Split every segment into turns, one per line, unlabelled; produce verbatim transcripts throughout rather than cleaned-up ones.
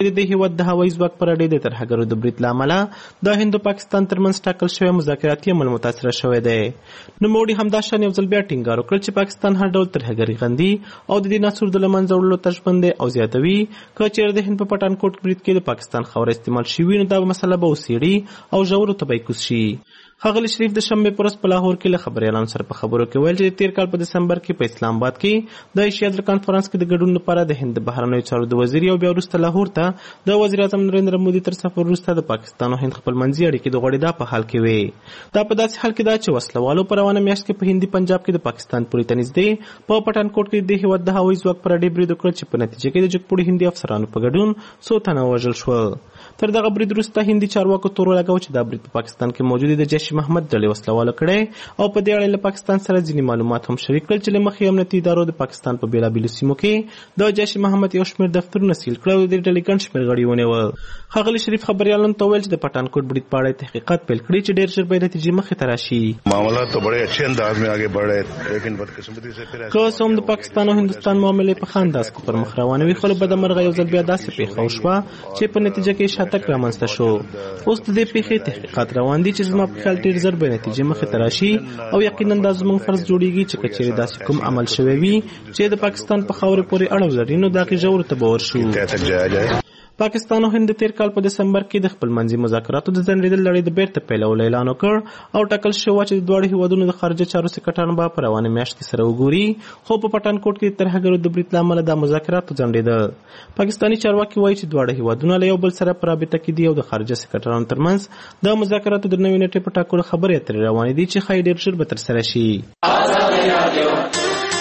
د دې هیواد د هوایي ځواک پر اډې د ترهګرو د برید له امله د هند او پاکستان ترمنځ ټاکل شوی مذاکراتي عمل متاثره شوی دی. نوموړي همدا شان یو ځل بیا ټینګار وکړ چې پاکستان هر ډول ترهګري غندي او د دې ناصور د له منځه وړلو ته ژمن دی او زیاتوي که چېرې د هند په پټانکوټ برید کې د پاکستان خاوره استعمال شوي نو دا مسله به وڅېړي او ژورو ته به یې کوز شي. ښاغلي شریف د شنبې په ورځ په لاهور کې له خبریالانو سره په خبرو کې ویل چې د تېر کال په دسمبر کې په اسلام آباد کې د ایشیا د کانفرنس کې د ګډون لپاره د هند د بهرنیو چارو د وزیر او بیا وروسته لاهور ته د وزیر اعظم نریندر مودي تر سفر وروسته د پاکستان او هند خپلمنځي اړیکې د غوړېدا په حال کې وې. دا په داسې حال کې ده چې وسلوالو په روانه میاشت کې په هندي پنجاب کې د پاکستان پورې ته نږدې په پټانکوټ کې د هېواد د هوایي ځواک پر اډې برید وکړ چې په نتیجه کې د جګپوړي هندي افسرانو په ګډون څو تنه ووژل شول. تر دغه برید وروسته هندي چارواکو تور ولګاوه چې دا برید په پاکستان کې موجودې د جیش محمد ډلې وسلواله کړی او په دې اړه له پاکستان سره ځینې معلومات هم شریک کړل چې له مخې امنیتي ادارو د پاکستان په بېلابېلو سیمو کې د جیش محمد یو شمېر دفترونه سیل کړل او د دې ډلې ګڼ شمېر غړي ونیول. ښاغلي شریف خبریالانو ته وویل چې د پټانکوټ برید په اړه تحقیقات پیل کړي چې ډېر ژر به نتیجې مخې ته راشي.
معاملات تو بڑے اچھے انداز میں آگے بڑھ رہے لیکن بدقسمتی سے پھر
که څه هم د پاکستان او هندوستان معاملې په ښه انداز کې پر مخ روانې وي خو له بدمرغه یو ځل بیا داسې پېښه وشوه چې په نتیجه کې شاتګ رامنځته شو. اوس د دې پیښې تحقیقات روان دي چې زما په خیال ډېر ژر به نتیجې مخې ته راشي او یقینا دا زموږ فرض جوړیږي چې که چېرې داسې کوم عمل شوی وي چې د پاکستان په خاورې پورې اړه ولري نو د هغې ژورو ته به ورشو. پاکستان او هند تېر کال په دسمبر کې د خپلمنځي مذاکراتو د ځنډېدل لړۍ د بیرته پیلولو اعلان وکړ او ټاکل شوی وه چې د دواړو هېوادونو د خارجه چارو سکرټران به په روانې میاشت کې سره وګوري خو په پټانکوټ کې د ترهګرو د برید له امله دا مذاکرات وځنډېدل. پاکستاني چارواکي وایي چې دواړه هېوادونه له یو بل سره په رابطه کې دي او د خارجه سکرټرانو ترمنځ د مذاکراتو د نوې نیټې په ټاکلو خبرې اترې روانې دي چې ښایي ډېر ژر به ترسره شي.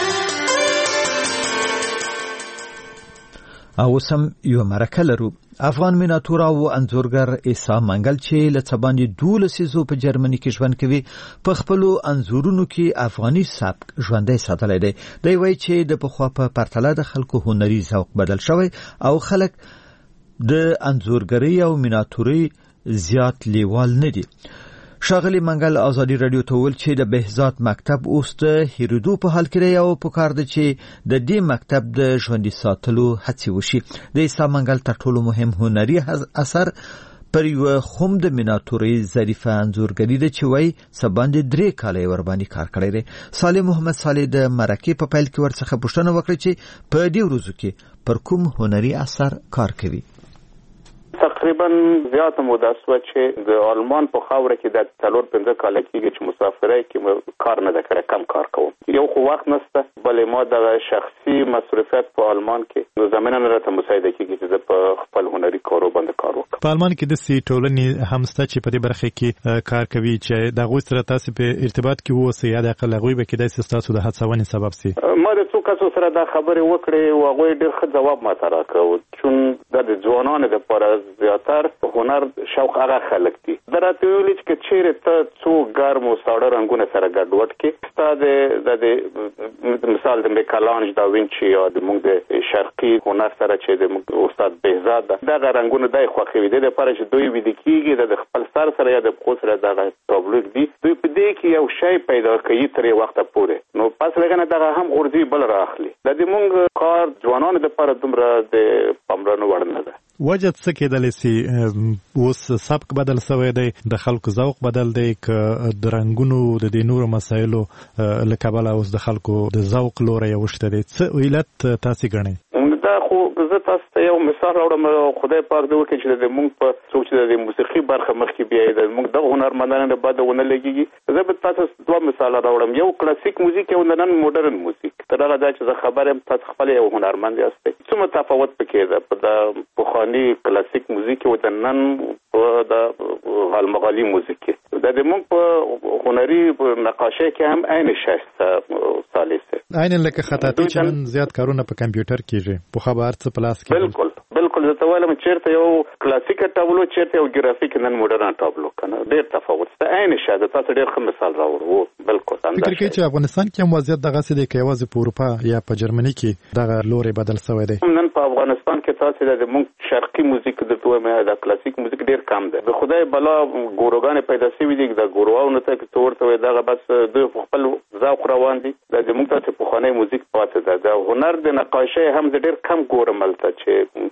او سم یو مرکه لرو. افغان میناتور او انځورګر عیسی منګل چې له څه باندې دولس څیزو په جرمني کې ژوند کوي په خپلو انځورونو کې افغاني سبک ژوندی ساتلی دی. دی وایي چې د پخوا په پرتله د خلکو هنري ذوق بدل شوی او خلک د انځورګرۍ او میناتورۍ زیات لیوال نه دي. ښاغلي منګل ازادي راډیو ته وویل چې د بهزاد مکتب اوس د هېرېدو په حال کې دی او پکار ده چې د دې مکتب د ژوندي ساتلو هڅې وشي. د عیسی منګل تر ټولو مهم هنري اثر پر یوه خم د میناتورۍ ظریفه انځورګري ده چې وایي څه باندې درې کاله یې ورباندې کار کړی دی. صالح محمد صالح د مرکې په پیل کې ورڅخه پوښتنه وکړه چې په دې ورځو کې پر کوم هنري اثر کار کوي.
تقریبا زیاته موده شوه چې د آلمان په خاوره کې د څلور پنځه کاله کېږي چې مسافرۍ کې کار نه ده کړی، کم کار کوم. یو خو وخت نشته، بلې ما د شخصي مصروفیت په آلمان کې نو زمینه نه راته مساعده کېږي چې زه په خپل هنري کارو باندې کار وکړم.
په آلمان کې داسې ټولنې هم شته چې په دې برخه کې کار کوي چې د هغوی سره تاسو په ارتباط کې واوسئ یا د اقل هغوی به کېدای شي ستاسو د هڅونې سبب شي.
ما د څو کسو سره دا خبرې وکړې او هغوی ډېر ښه ځواب ماته راکړ، چون دا د ځوانانو دپاره زیاتر هنر شوق هغه خلک دي. دا راته ویلي چې چېرې ته څو ګرم او ساړه رنګونه سره ګډوډ کړې، ستا د مثال د میکالانج دا وینچي یا د موږ د شرقي هنر سره چې د استاد بهزاد ده دغه رنګونه دی خوښوي. د دې لپاره چې دوی ویده کېږي د خپل سر سره یا د پښو سره دغه تابلو دي، دوی په دې کې یو شی پیدا کوي ترې وخته پورې، نو پس لږه دغه هم غورځي بل راخلي. د دې موږ کار ځوانانو دپاره دومره د پاملرنې وړ نه ده.
وجه څه کېدلی سي؟ اوس سبک بدل شوی دی، د خلکو ذوق بدل دی، که د رنګونو د دې نورو مسایلو له کبله اوس د خلکو د ذوق لوری اوښتی دی، څه علت تاسې ګڼئ؟
دا خو زه تاسو ته یو مثال راوړم، خدای پاک دې وکړي چې د موږ په څوک چې د موسیقي برخه مخکې بیایي د موږ دغه هنرمندانو د بده ونه لګېږي. زه به تاسو دوه مثاله راوړم، یو کلاسیک موزیک او د نن موډرن موزیک. تر هغه ځایه چې زه خبر یم تاسو خپل یو هنرمند یاستئ، څومره تفاوت پکې ده په د پخواني کلاسیک موزیک او د نن په د غالمغالي موزیک کې. دا د موږ په هنري نقاشۍ کې هم عین شی شته ثالثه،
عین لکه خطاطي چې نن زیات کارونه په کمپیوټر کېږي، پخوا به هر څه په لاس کې.
بالکل بالکل زه ته وایم چېرته یو کلاسیکه ټابلو چېرته یو ګرافیک نن موډرن ټابلو کنه ډېر تفاوت شته. عین شی ده، تاسو ډېر ښه مثال راوړو. بالکل
فکر کوي چې افغانستان کې هم وضعیت دغسې دی که یوازې په اروپا یا په جرمني کې دغه لوری بدل شوی دی؟
نن په افغانستان کې تاسو د موږ شرقي موزیک درته وایم د کلاسیک موزیک ډېر کم دی. د خدای بلا ګوروګانې پیدا شوي دي، د ګوروانو ته چې ته ورته وایې دغه بس دوی په خپل ذوق روان دي. دا زموږ ته چې پخوانی موزیک پاتې ده. د هنر د نقاشۍ هم زه ډېر کم ګورم هلته، چې د څو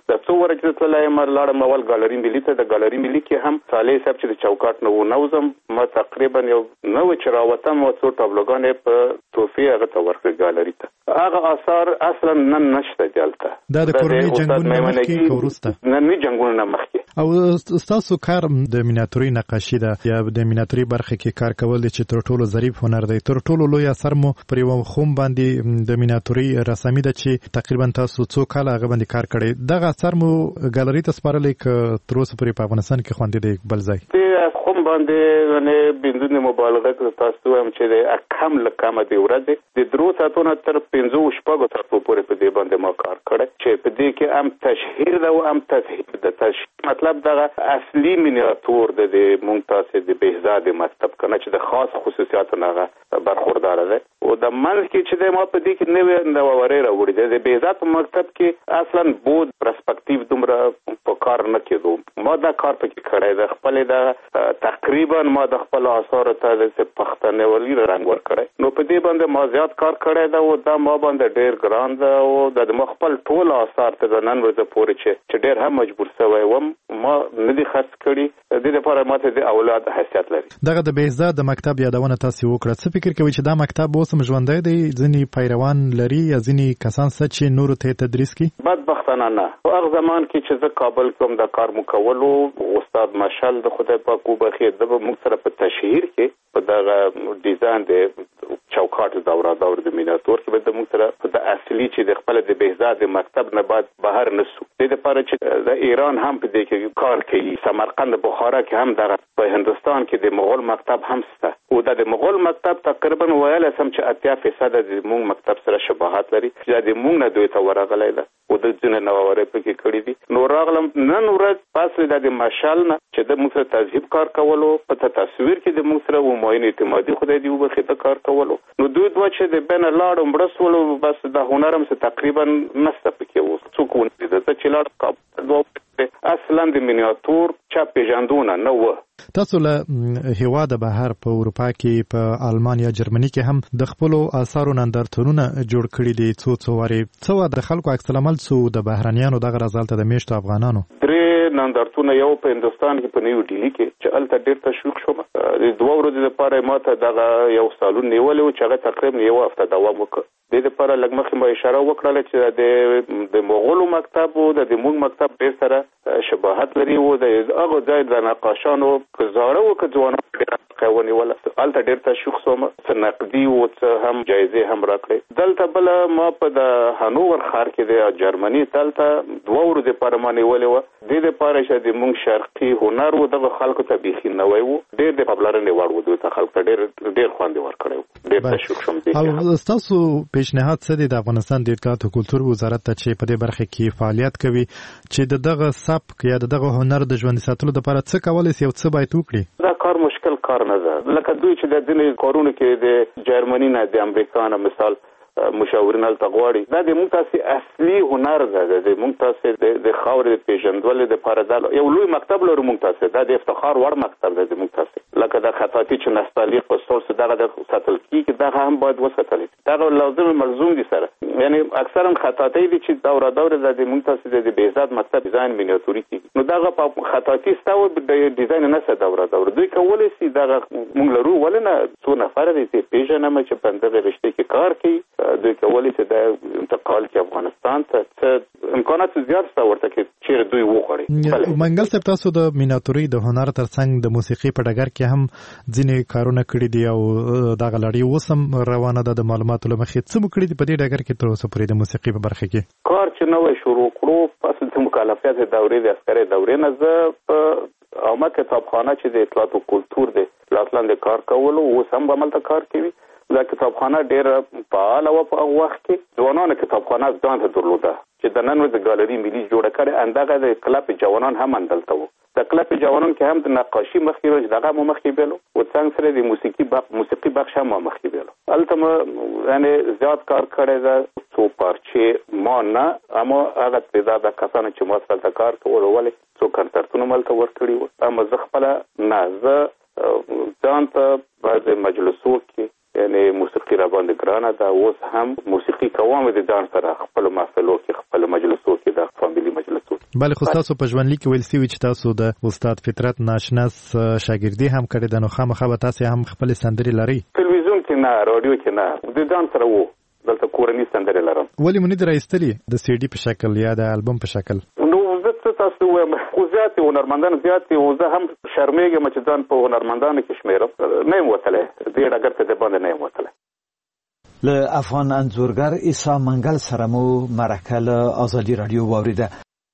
دومره چې تللی یم لاړم اول ګالري ملي ته. د ګالري ملي کې هم صالح صاحب چې د چوکاټ نه ونوزم ما تقریبا یو نوې چې راوتم او څو ټابلوګانې په توفیه هغه ته ورکړې ګالري ته. هغه آثار اصلا نن نشته دلته.
دا د کورنۍ جنګونو نه مخکې که وروسته؟
ننني جنګونو نه مخکې.
او ستاسو کار د میناتوري نقاشي ده یا د میناتوري برخه کې کار کول دي چې تر ټولو ظریف هنر دی. تر ټولو لوی اثر مو پر یو خوم باندې د میناتوري رسامي ده چې تقریبا تاسو څو کال هغه باندې کار کړی. دغه اثر مو ګالري ته سپارلی که تر اوسه پورې په افغانستان کې خوندې دی بل ځای؟
د خوم باندې نه بدون مبالغه تاسو هم چې د کم له کمه دی ورځ د درو ساعتونو تر پنځه شپږو ساعتو پورې په دې باندې ما کار کړی چې په دې کې هم تشهیر ده او هم تذهیب ده. تشهیر مطلب دغه اصلي مینیاتور د مونږ تاسو د بهزاد مکتب کنه چې د خاص خصوصیاتو نه برخوردار ده او د منځ کې چې د ما په دې کې نوې نووري راوړي ده. د بهزاد مکتب کې اصلا بود پرسپکټیو دومره په کار نه کېدو. ما دا کار پکې کړی ده. خپل دا تقریبا ما د خپل آثار ته د پښتنولي رنګ ورکړی. نو په دې باندې ما زیات کار کړی ده او دا ما باندې ډېر ګران ده او د ما خپل ټول آثار ته د نن ورځې پورې چې چې ډېر هم مجبور شوی وم ما نه دي خرڅ کړي. د دې لپاره ماته د اولاد حیثیت لري.
دغه د بهزاد د مکتب یادونه تاسو وکړه. څه فکر کوي چې دا مکتب اوس هم ژوندی دی؟ ځینې پیروان لري یا ځینې کسان څه چې نورو ته تدریس کوي؟
بدبختانه نه. په هغه زمان کې چې زه کابل کوم د کار مو کولو استاد مشال د خدای پاک وبخښي د موږ سره په تشهیر کې په دغه ډیزاین د چوکاټ دورا دور د میناتور کې به د موږ سره په د اصلي چې د خپل د بهزاد مکتب نه بعد بهر نسو. د لپاره چې د ایران هم په دې کې کار کوي. سمرقند بخارا کې هم دغه په هندستان کې د مغول مکتب هم شته او د مغول مکتب تقریبا ویل سم چې اتیا فیصد د موږ مکتب سره شباهت لري چې د موږ نه دوی ته ورغلی ده او د ځینې نووري پکې کړي دي. نو راغلم نن ورځ پاسله د مشال نه چې د موږ سره تذهیب کار کولو په تصویر کې د موږ سره و معین اعتمادي خدای دی وبخښي کار کولو. نو دوی دوه چې د بین لاړو مړسولو بس د هنرم څخه تقریبا نسته پکې وو. څوک ونه دي چې لاړ کابل اصلا د مینیاتور چا پیژندونه نه و.
تاسو له هیواد بهر په اروپا کې په آلمان یا جرمني کې هم د خپل آثارو نندارتونونه جوړ کړي دي. څو څو واري څو د خلکو عکس العمل څو د بهرنیانو دغه رزالت د میشتو افغانانو
درې نندارتونه یو په هندستان کې په نیو ډیلی کې چې الته ډېر تشویق شوم. د دوه ورځې لپاره ماته دغه یو سالون نیولې و چې هغه تقریبا یو هفته دوام وکړ. د دې لپاره لږ مخکې ما اشاره وکړه چې د د مغولو مکتب او د موږ مکتب ډېر سره شباهت لري او د هغه ځای د نقاشانو زاړه او ځوانانو ډېر قواني ولا الته ډېر تشویق شوم. څه نقدي او څه هم جایزې هم راکړې. دلته بل ما په د هانوور ښار کې د جرمني دلته دوه ورځې لپاره ما نیولې وه. د دې لپاره چې د موږ شرقي هنر و دغه خلکو ته بیخي نوی و. ډېر د پاملرنې وړ و. دوی ته خلکو ته ډېر ډېر خوند یې ورکړی و. ډېر تشویق شوم.
او ستاسو پیشنهاد څه دی د افغانستان د اطلاعات او کلتور وزارت ته چې په دې برخه کې فعالیت کوي چې د دغه سبک یا د دغه هنر د ژوندي ساتلو لپاره څه کولای شي او څه باید وکړي؟
دا کار مشکل کار نه ده. لکه دوی چې د ځینې کارونو کې د جرمني نه د امریکا نه مثال مشاورین هلته غواړي. دا د موږ تاسې اصلي هنر ده. د موږ تاسې د خاورې د پیژندولو دپاره دا یو لوی مکتب لرو. موږ تاسې دا د افتخار وړ مکتب ده. د موږ تاسې لکه د خطاطي چې نستعلیق په سترګو دغه د ساتل کېږي دغه هم باید وساتل شي. دغه لازم ملزوم دي سره. یعنی اکثرا خطاطي دي چې دوره دوره د موږ تاسې د بهزاد مکتب ډیزاین مینیاتوري کېږي. نو دغه په خطاطي ستاو د ډیزاین نه څه دوره دوره دوی کولی شي. دغه موږ لرو ولې نه څو نفر دي چې پیژنم چې په دغه رشته کې کار کوي. دوی کولی چې د انتقال کې افغانستان ته امکانات زیات شته ورته کې چې دوی وغواړي.
منګل صاحب تاسو د مینیاتوري د هنر ترڅنګ د موسیقي په ډګر کې هم ځینې کارونه کړي دي او دغه لړۍ اوس هم روانه ده. د معلوماتو له مخې څه مو کړي دي په دې ډګر کې تر اوسه پورې د موسیقي په برخه کې؟
کار چې نوی شروع کړو پس د مکلفیت دورې د عسکري دورې نه زه په عامه کتابخانه چې د اطلاعات او کلتور د لاټلند کار کولو اوس هم عملته کار کوي. دا کتابخانه ډېره فعاله وه په هغه وخت کې. ځوانانو کتابخانه ځان ته درلوده چې د نن ورځې ګالري ملي جوړه کړې. همدغه د کلب جوانان هم همدلته وو. د کلب جوانان کې هم د نقاشي مخکې وو چې دغه مو مخکې بیلو او څنګه سره د موسیقي بخش موسیقي بخش هم مخکې بیلو. هلته مو یعنې زیات کار کړی ده. څو پارچې ما نه اما هغه تعداد کسانو چې ما سره کار کولو ولې څو کنسرتونه ملته ورکړي وو. اما زه خپله نه زه ځان ته بعضې مجلسو کې یعنی موسیقي را باندې ګرانه ده. اوس هم موسیقي کوم د ځان سره خپل محفلو کې خپل مجلسو کې د فامیلي مجلسو کې.
بله خو تاسو په ژوندلیک کې ویل سوي چې تاسو د استاد فطرت ناشناس شاګردي هم کړې ده، نو خامخا به تاسو هم خپل سندري لري؟
تلویزیون کې نه، رادیو کې نه، د ځان سره وو دلته کورنۍ سندري لرم.
ولې مونږ درایستلې د سی ډي په شکل یا د البوم په شکل؟
نو زه تاسو وایم خو زیات هنرمندان زیات او زه هم شرمېږم چې ځان په هنرمندانو کې شمیرم، نه یم وتلی دې ډګر ته د باندې نه یم وتلی.
له افغان انځورګر عیسی منګل سره مو مرکه له ازادي رادیو واوریده.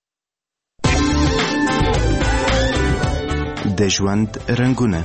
د ژوند رنګونه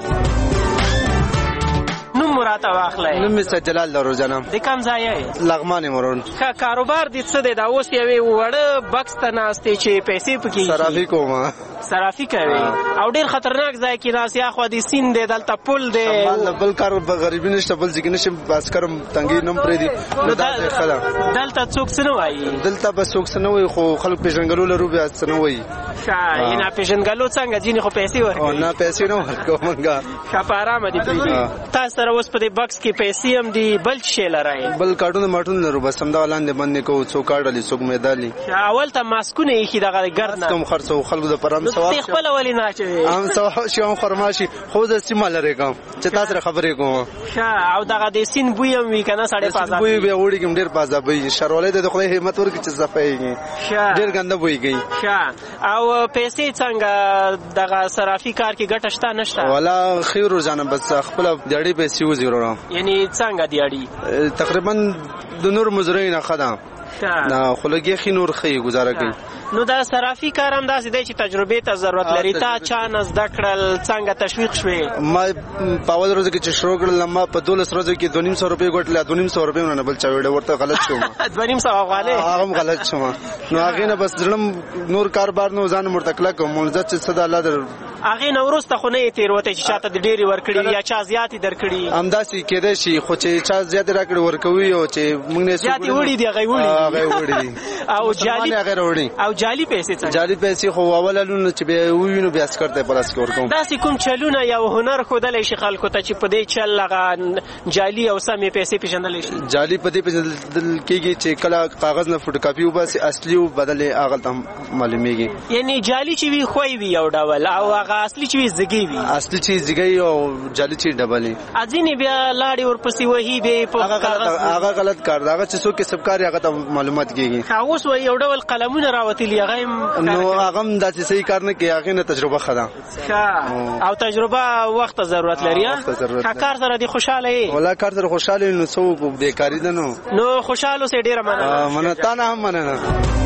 راته واخلای.
نوم می سجلال لرو جناب.
د کوم ځای یې؟
لغمان مرون.
ښه کاروبار دې څه دی؟ دا اوس یوې وړه بکس ته ناستې چې پیسې پکې
صرافي کوم.
صرافي کوي او ډېر خطرناک ځای کې ناست، یا خو دې سیند دی، دلته پل دی،
بل کار غریبي نشته، بل ځای کې نشم باسکرم تنګي نوم پرې دي. نو دا
دلته څوک څه نه وایي؟
دلته به څوک څه نه وایي، خو خلک پیژنګلو لرو بیا څه نه وایي.
ښه نه پیژنګلو څنګه ځینې خو پیسې ورکوي؟
نه پیسې نه ورکوم مونږه.
ښه په ارامه دي پرېږدي. تاسو سره اوس په دې بکس کې پیسې هم دي، بل شی لرئ؟
بل کارټونه ماټونه لرو، بس همدا لاندې باندې کوو، څوک کاډلې څوک میدالي.
اول ته ماسکونه ایښي دغه ګرد نه
کم خرڅو خلکو د پرام ثواب
خپل ولې نه اچوي؟
هم ثواب شي هم فرماشي، خو د سیمه لري کوم چې تاسو سره خبرې کوم.
ښه او دغه د سین بوی هم وي کنه سړی پازا
بوی به وړي کوم ډیر پازا بوی شرولې د خدای همت ورکړي چې صفایږي. ډیر ګنده بوی کوي.
ښه او پیسې څنګه دغه صرافي کار کې ګټه شته نشته؟
ولا خیر روزانه بس خپل دیړې پیسې وزیرو.
یعنی څنګه دیړې؟
تقریبا د نور مزرعین خدام نه خلګي خي نور خي گزاره کوي.
نو دا صرافي کار هم داسې دی چې تجربه ته ضرورت لري. تا چا نه زده کړل؟ څنګه تشویق شوې؟
ما په اول ورځ کې چې شروع کړل ما په دولس ورځو کې دوه نیم سو روپۍ ګټل، دوه نیم سو روپۍ نه بل چا وړ ورته غلط شوم.
دوه نیم سو غواله
هغه غلط شوم. نو هغه نه بس ځلم نور کاروبار نو ځان مرتکله کوم مولزت چې صدا الله در
هغه نو ورسته خو نه تیر وته چې چاته د ډېری ورکړي یا چا زیاتې درکړي؟
همداسې کېدای شي، خو چې چا زیات راکړي ورکوي او چې موږ نه
زیاتې وړي دی هغه وړي
هغه وړي
او جالي
هغه وړي
او جالي پیسې څنګه؟
جالي پیسې خو اولالونه چې به وینو بیا سکرته پلاس کې ورکوم.
داسې کوم چلونه یا هنر خودلې شي خلکو ته چې په دې چل لغه جالي او سمې پیسې پیژندل شي؟
جالي په دې پیژندل کېږي چې کله کاغذ نه فوټو کاپي وباسي اصلي او بدلې هغه تم معلومیږي.
یعنی جالي چې وی خوې وی او ډول او هغه اصلي چې وی زګي وی.
اصلي چې زګي او جالي چې ډبلې
اځینې بیا لاړې ورپسې وਹੀ به په
کاغذ هغه غلط کار دا چې څوک کسب کار هغه ته معلومات کېږي.
اوس وی یو ډول قلمونه راوتلی هغه
نو هغه هم داسې صحیح کار نه کوي، هغه نه تجربه خدا.
او تجربه وخت ضرورت لري. کار سره دی خوشاله یې؟
ولا کار سره خوشاله نو څو بیکاری ده نو
نو خوشاله سه ډیره مننه.
مننه تا نه هم مننه.